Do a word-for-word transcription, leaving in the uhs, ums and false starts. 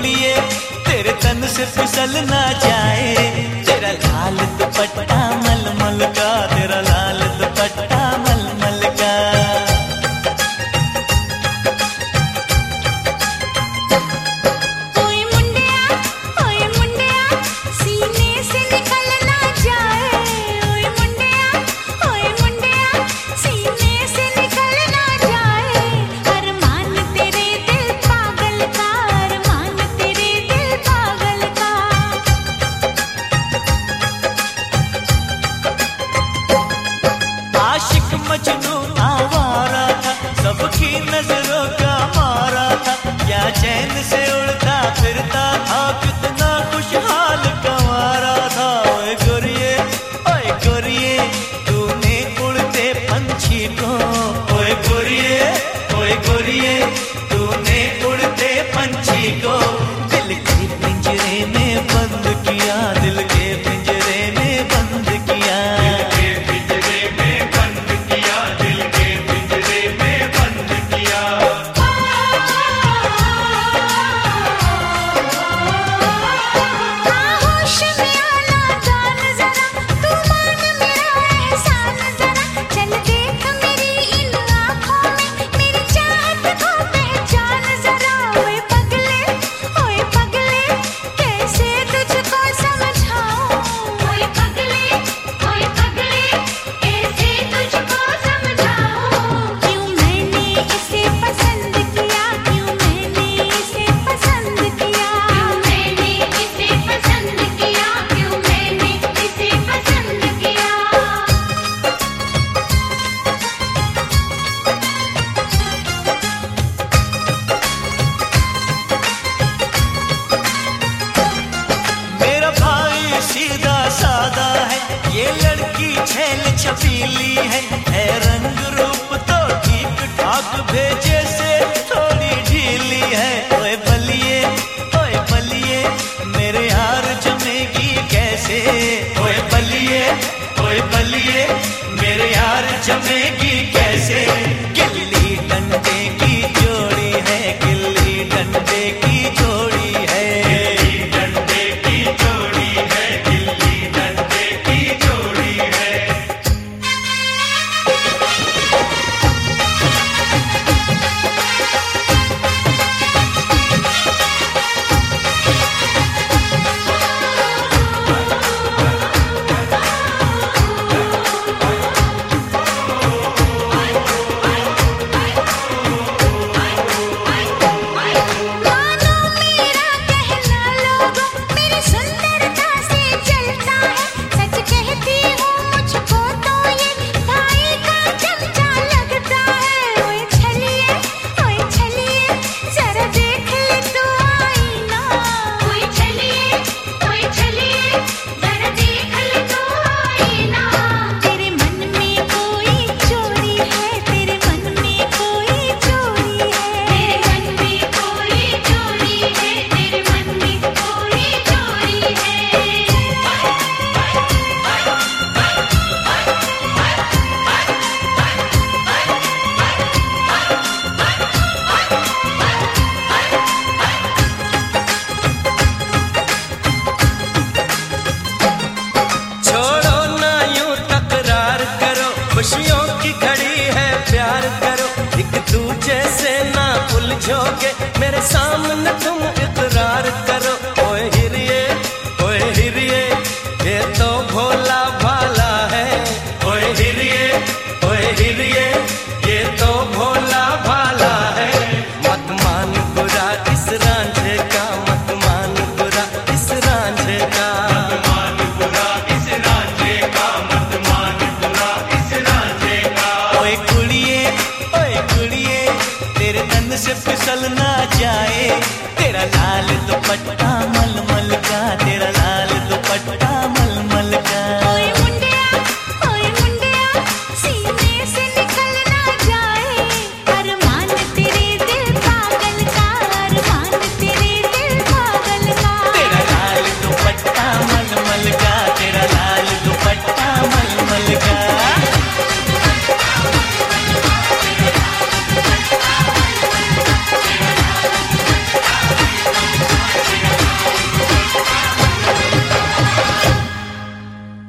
कुड़िए तेरे तन से फिसल ना जाए, तेरा लाल दुपट्टा मलमल का, तेरा लाल दुपट्टा मलमल का। ओए मुंडिया ओए मुंडिया सीने से निकल ना जाए, ओए मुंडिया ओए मुंडिया सीने से निकल ना जाए। अरमान तेरे दिल पागल का, अरमान तेरे दिल पागल का। आशिक मजनू आवारा था, सबकी नजरों का मारा था, क्या चैन से उड़ता फिरता था, कितना खुशहाल गंवारा था। ओए गोरिये ओए गोरिये तूने उड़ते पंछी को, ओए गोरिये ओए गोरिये तूने उड़ते पंछी को दिल के पिंजरे में बंद किया, दिल के पिंजरे में बंद किया। होश में आना जान जरा, तू मान मेरा एहसान जरा, चल देख मेरी इन आँखों में, मेरी चाहत को पहचान जरा। ओए पगले ओए पगले कैसे तुझको समझाऊं, ओए पगले ओए पगले कैसे तुझको समझाऊं। क्यों मैंने इसे पसंद किया, क्यों मैंने इसे पसंद किया, क्यों मैंने इसे पसंद किया, क्यों मैंने इसे पसंद किया। मेरा भाई सीधा सादा है, ये लड़की छैल छपीली है, है रंग रूप तो ठीक ठाक, भेजे से थोड़ी ढीली है। ओए बलिए ओए बलिए मेरे यार जमेगी कैसे, ओए बलिए ओए बलिए मेरे यार जमेगी कैसे। गिल्ली डंडे की जोड़ी है, गिल्ली डंडे की जोड़ी है। मानो मेरा कहना लोगों मेरी सुंदरता से जलता है, सच कहती हूँ मुझको तो ये भाई का चमचा लगता है। ओए छलिए ओए छलिए जरा देख ले तू आईना, ओए छलिए ओए छलिए जरा देख ले तू आईना। तेरे मन में कोई चोरी है, तेरे मन में कोई चोरी है, तेरे मन में कोई चोरी है, तेरे मन में कोई चोरी है। छोड़ो ना यूं तकरार करो, खुशियों की घड़ी है प्यार करो, एक दूजे से ना उलझोगे, मेरे सामने तुम इकरार करो। ओए हिरिये ओए हिरिये ये तो भोला भाला है, ओए हिरिये ओए हिरिये ये तो भोला भाला है। मत मान बुरा इस रांझे का, मत मान बुरा इस रांझे का। ओए कुड़िए ओए कुड़िए तेरे तन से फिसल ना जाए, तेरा लाल दुपट्टा मलमल का, तेरा लाल दुपट्टा मलमल का।